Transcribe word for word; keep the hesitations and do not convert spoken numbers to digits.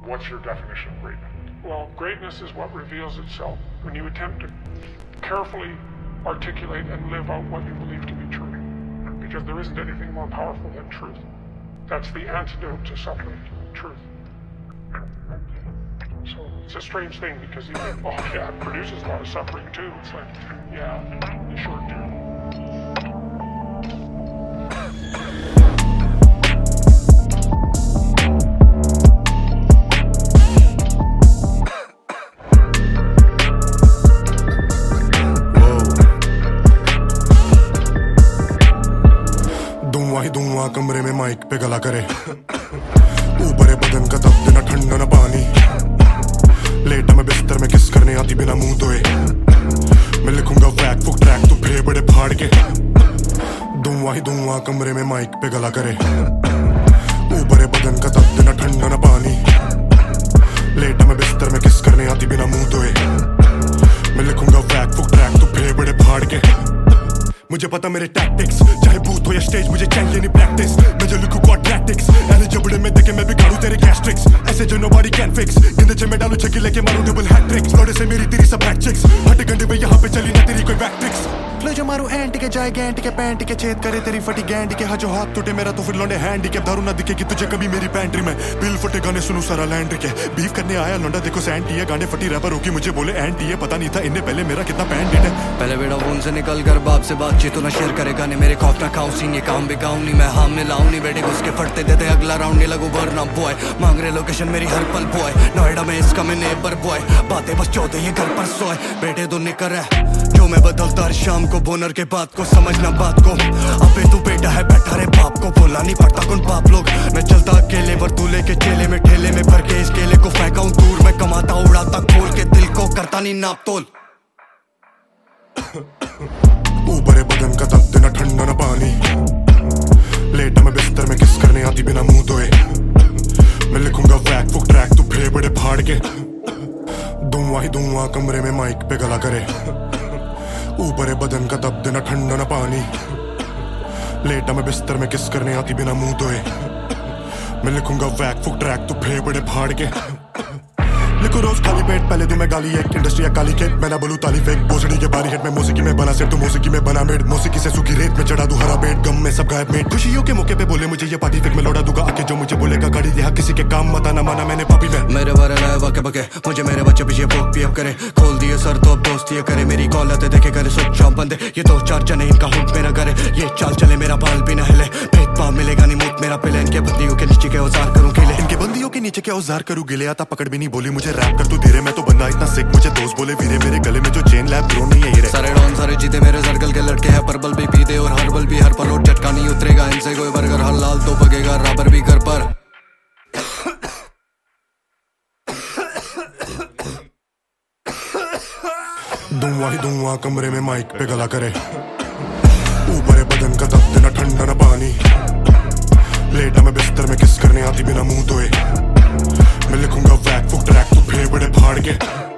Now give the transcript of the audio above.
What's your definition of greatness? Well, greatness is what reveals itself when you attempt to carefully articulate and live out what you believe to be true. Because there isn't anything more powerful than truth. That's the antidote to suffering, truth. So it's a strange thing because you think, oh yeah, it produces a lot of suffering too. It's like, yeah, you sure do. धुआं ही धुआं कमरे में mic पे गला करे, ऊपर है बदन का तब देना ठंडा ना पानी, लेटा मैं बिस्तर में किस करने आती बिना मुंह धोए, मैं लिखूंगा वैक फुक ट्रैक तू फे बड़े फाड़ के। धुआं ही धुआं कमरे में माइक पे गला करे, ऊपर है बदन का तब देना ठंडा ना पानी, लेटा मैं बिस्तर में किस करने आती बिना मुंह धोए, मैं लिखूंगा वैक फुक ट्रैक तू फे बड़े फाड़ के। मुझे पता मेरे टैक्टिक्स, चाहे बूथ हो या स्टेज मुझे चाहिए नहीं प्रैक्टिस, मैं जो लिखूं क्वाड्रेटिक्स, ऐसे जबड़े में देखे मैं बिगाड़ू तेरे गैस्ट्रिक्स, ऐसे जो नोबॉडी कैन फिक्स, गिंदे चे मैं डालू छक्के लेके मारू डबल हैट ट्रिक्स, थोड़े से मेरी तेरी सब बैक चिक्स, हट गंडे पे यहाँ पे चली ना तेरी कोई बैक ट्रिक्स, फ्लो जो मारू एंटी के जाए गैंटी के पैंट के छेद करे तेरी फटी गैंडी के, हाँ जो हाथ टूटे मेरा तो फिर लौंडे हैंडी के, दारू ना दिखेगी तुझे कभी मेरी पैंट्री में, बिल फटे गाने सुनू सारा लैंड्री के, बीफ करने आया लौंडा देखो सैंटी है, गाने फटी रैपर होगी मुझे बोले एंटी है, पता नहीं था इन्हें पहले मेरा कितना पैंट है। पहले बेटा फोन से निकल कर बाप से बातचीत तो ना शेयर करे गाने मेरे खौफ ना खाऊं सीन, ये काम भी गाऊं नहीं मैं हाम में लाऊं नहीं, बेटे घुस के फटते देते अगला राउंड नहीं लगू वरना बॉय, मांग रहे लोकेशन मेरी हर पल बॉय, नोएडा में इसका मैं नेबर बॉय, बातें बस चौथे ये घर पर सोए, बेटे तो निकर है जो मैं बदलता हर शाम को, बोनर के बात को समझना बात को, अबे तू बेटा है बैठा रे बाप को बोला नहीं पड़ता कौन बाप लोग, मैं चलता अकेले पर तू लेके चेले में ठेले में भर के इस केले को फेंका हूं दूर, मैं कमाता उड़ाता खोल के दिल को करता नहीं नाप तोल। ऊपर है बदन का तब देना ठंडा ना पानी, लेटा मैं बिस्तर में किस करने आती बिना मुंह धोए, मैं लिखूंगा वैक फुक ट्रैक तू फे बड़े फाड़ के। धुआं ही धुआं कमरे में माइक पे गला करे, ऊपर है बदन का तब देना ठंडा ना पानी, लेटा मैं बिस्तर में किस करने आती बिना मुंह धोए, मैं लिखूंगा वैक फुक ट्रैक तू फे बड़े फाड़ के। लिखो रोज खाली पेट पहले दूं मैं गाली एक, इंडस्ट्री या काली केक मैं ना बोलूं ताली फेक, बोसड़ी के बारी हेड में मौसीकी में बना सेट तू मौसीकी में बना मेड, मौसीकी से सूखी रेत में चढ़ा दूं हरा बेट, गम में सब गायब मेट, खुशियों के मौके पे बोले मुझे ये पार्टी फेक मैं लौटा दूंगा आके जो मुझे बोलेगा गाड़ी दिया किसी के काम मत आना माना मैंने पापी में, मेरे बारे में बके बके मुझे मेरे बच्चे पीछे पोक पी अब करे, खोल दिए सर तो अब दोस्ती करे, मेरी कॉल आते देखे करे स्विच ऑफ बंदे, ये दो चार जने इनका हुट मेरा करे, ये चाल चले मेरा बाल भी न हिले, भेदभाव मिलेगा नहीं मुझ मेरा पिले, इनके बंदियों के नीचे के औजार करूं गिले, इनके बंदियों के नीचे के औजार करूं गिले, आता पकड़ भी नहीं बोली मुझे रैप कर तू धीरे, मैं तो बंदा इतना सिक मुझे दोस्त बोले वीरे, मेरे गले में जो चेन लैब ग्रो नहीं है ये सारे डॉन सारे जीते मेरे सर्कल के लड़के हैं, परबल भी पीते और हर्बल भी हर पल और झटका नहीं उतरेगा इनसे कोई बर्गर हलाल तो पकेगा राबर भी कर पर। धुआं ही धुआं कमरे में माइक पे गला करे, ऊपर है बदन का तब देना ठंडा ना पानी, लेटा मैं बिस्तर में किस करने आती बिना मुंह धोए, मैं लिखूंगा वैक फुक ट्रैक तू फे बड़े फाड़ के।